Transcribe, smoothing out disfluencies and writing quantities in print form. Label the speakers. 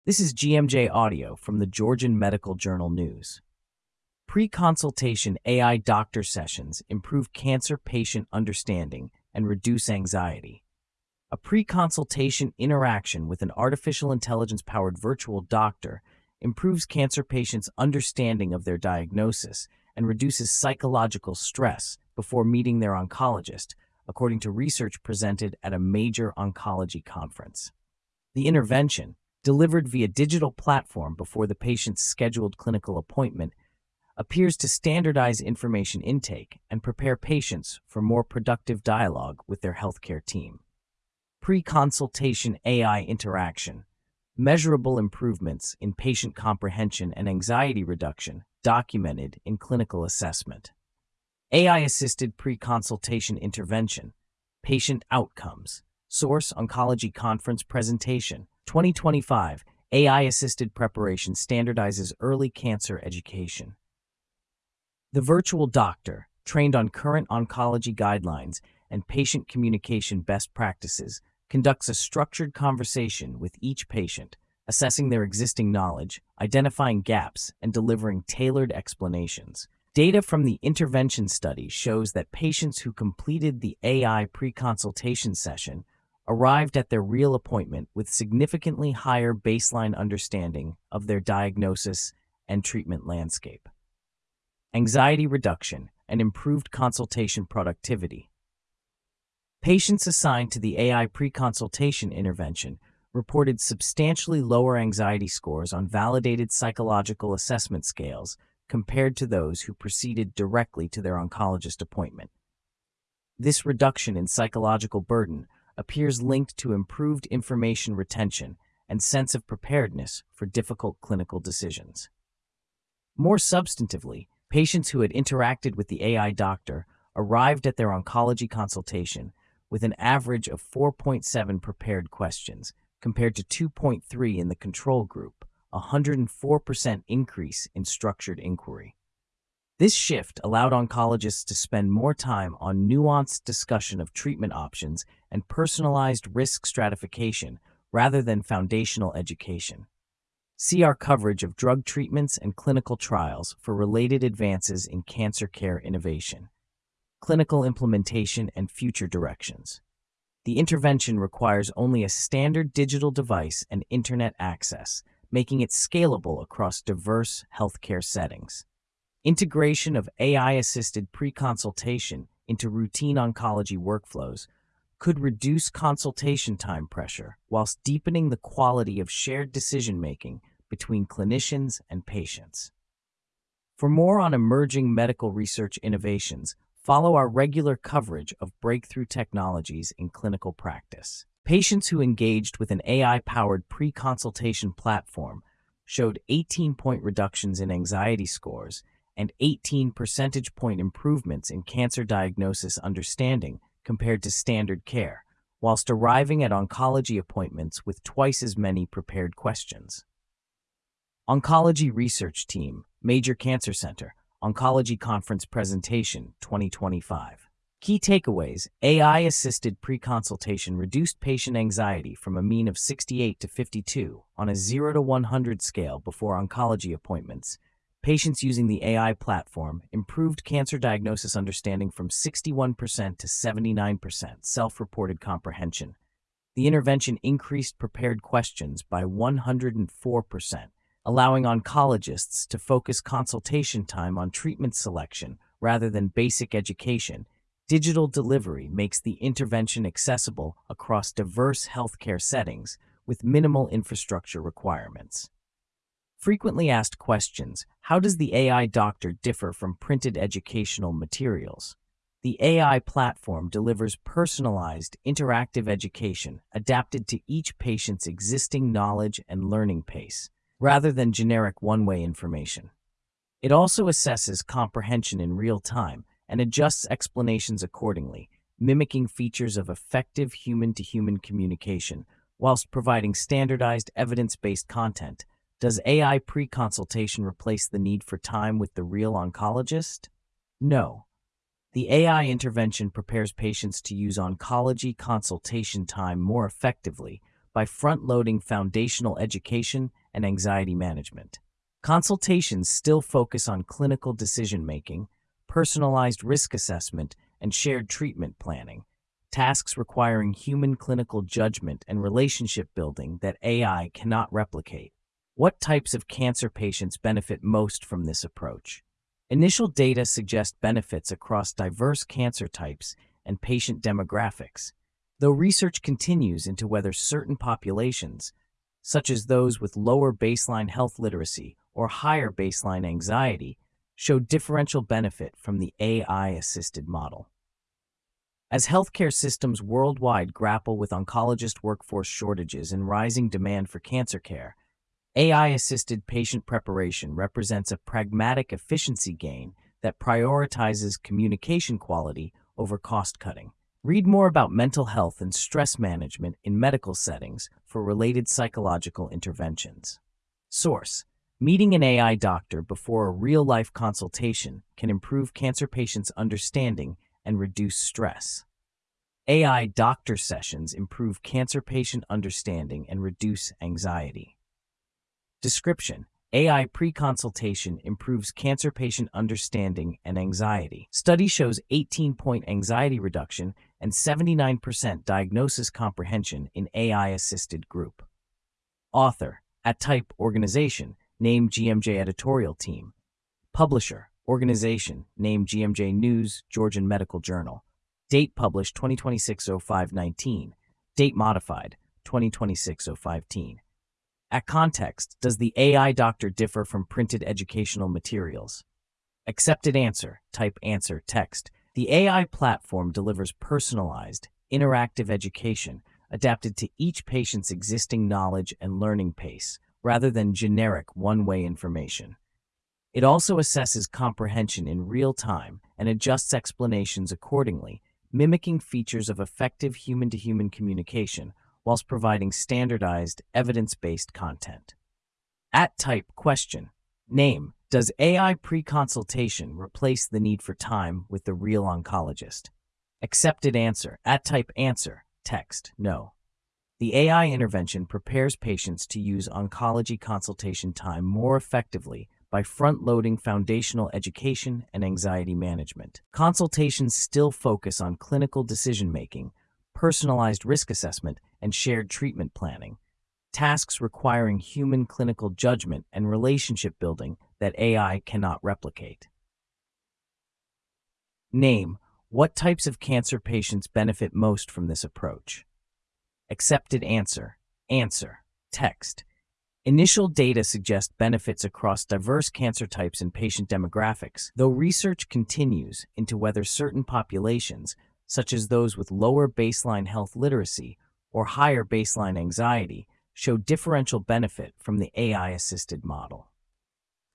Speaker 1: This is GMJ Audio from the Georgian Medical Journal News. Pre-consultation AI doctor sessions improve cancer patient understanding and reduce anxiety. A pre-consultation interaction with an artificial intelligence-powered virtual doctor improves cancer patients' understanding of their diagnosis and reduces psychological stress before meeting their oncologist, according to research presented at a major oncology conference. The intervention, delivered via digital platform before the patient's scheduled clinical appointment, appears to standardize information intake and prepare patients for more productive dialogue with their healthcare team. Pre-consultation AI interaction. Measurable improvements in patient comprehension and anxiety reduction documented in clinical assessment. AI-assisted pre-consultation intervention. Patient outcomes. Source: Oncology Conference Presentation, 2025. AI-assisted preparation standardizes early cancer education. The virtual doctor, trained on current oncology guidelines and patient communication best practices, conducts a structured conversation with each patient, assessing their existing knowledge, identifying gaps, and delivering tailored explanations. Data from the intervention study shows that patients who completed the AI pre-consultation session arrived at their real appointment with significantly higher baseline understanding of their diagnosis and treatment landscape. Anxiety reduction and improved consultation productivity. Patients assigned to the AI pre-consultation intervention reported substantially lower anxiety scores on validated psychological assessment scales compared to those who proceeded directly to their oncologist appointment. This reduction in psychological burden appears linked to improved information retention and sense of preparedness for difficult clinical decisions. More substantively, patients who had interacted with the AI doctor arrived at their oncology consultation with an average of 4.7 prepared questions, compared to 2.3 in the control group, a 104% increase in structured inquiry. This shift allowed oncologists to spend more time on nuanced discussion of treatment options and personalized risk stratification rather than foundational education. See our coverage of drug treatments and clinical trials for related advances in cancer care innovation, clinical implementation, and future directions. The intervention requires only a standard digital device and internet access, making it scalable across diverse healthcare settings. Integration of AI-assisted pre-consultation into routine oncology workflows could reduce consultation time pressure whilst deepening the quality of shared decision-making between clinicians and patients. For more on emerging medical research innovations, follow our regular coverage of breakthrough technologies in clinical practice. Patients who engaged with an AI-powered pre-consultation platform showed 18-point reductions in anxiety scores and 18 percentage point improvements in cancer diagnosis understanding compared to standard care, whilst arriving at oncology appointments with twice as many prepared questions. Oncology Research Team, Major Cancer Center, Oncology Conference Presentation, 2025. Key takeaways: AI-assisted pre-consultation reduced patient anxiety from a mean of 68 to 52 on a 0 to 100 scale before oncology appointments. Patients using the AI platform improved cancer diagnosis understanding from 61% to 79% self-reported comprehension. The intervention increased prepared questions by 104%, allowing oncologists to focus consultation time on treatment selection rather than basic education. Digital delivery makes the intervention accessible across diverse healthcare settings with minimal infrastructure requirements. Frequently asked questions: how does the AI doctor differ from printed educational materials? The AI platform delivers personalized, interactive education adapted to each patient's existing knowledge and learning pace, rather than generic one-way information. It also assesses comprehension in real time and adjusts explanations accordingly, mimicking features of effective human-to-human communication whilst providing standardized evidence-based content. Does AI pre-consultation replace the need for time with the real oncologist? No. The AI intervention prepares patients to use oncology consultation time more effectively by front-loading foundational education and anxiety management. Consultations still focus on clinical decision-making, personalized risk assessment, and shared treatment planning, tasks requiring human clinical judgment and relationship building that AI cannot replicate. What types of cancer patients benefit most from this approach? Initial data suggest benefits across diverse cancer types and patient demographics, though research continues into whether certain populations, such as those with lower baseline health literacy or higher baseline anxiety, show differential benefit from the AI-assisted model. As healthcare systems worldwide grapple with oncologist workforce shortages and rising demand for cancer care, AI-assisted patient preparation represents a pragmatic efficiency gain that prioritizes communication quality over cost-cutting. Read more about mental health and stress management in medical settings for related psychological interventions. Source: Meeting an AI doctor before a real-life consultation can improve cancer patients' understanding and reduce stress. AI doctor sessions improve cancer patient understanding and reduce anxiety. Description: AI pre-consultation improves cancer patient understanding and anxiety. Study shows 18-point anxiety reduction and 79% diagnosis comprehension in AI-assisted group. Author: At Type Organization, name GMJ Editorial Team. Publisher: Organization, name GMJ News, Georgian Medical Journal. Date published 2026-05-19. Date modified 2026-05-10. At context, does the AI doctor differ from printed educational materials? Accepted answer, type answer, text. The AI platform delivers personalized, interactive education adapted to each patient's existing knowledge and learning pace, rather than generic one-way information. It also assesses comprehension in real time and adjusts explanations accordingly, mimicking features of effective human-to-human communication whilst providing standardized, evidence-based content. At Type question. Name: Does AI pre-consultation replace the need for time with the real oncologist? Accepted answer. At Type answer, text, no. The AI intervention prepares patients to use oncology consultation time more effectively by front-loading foundational education and anxiety management. Consultations still focus on clinical decision-making, personalized risk assessment, and shared treatment planning, tasks requiring human clinical judgment and relationship building that AI cannot replicate. Name: What types of cancer patients benefit most from this approach? Accepted answer, text. Initial data suggest benefits across diverse cancer types and patient demographics, though research continues into whether certain populations, such as those with lower baseline health literacy or higher baseline anxiety, show differential benefit from the AI-assisted model.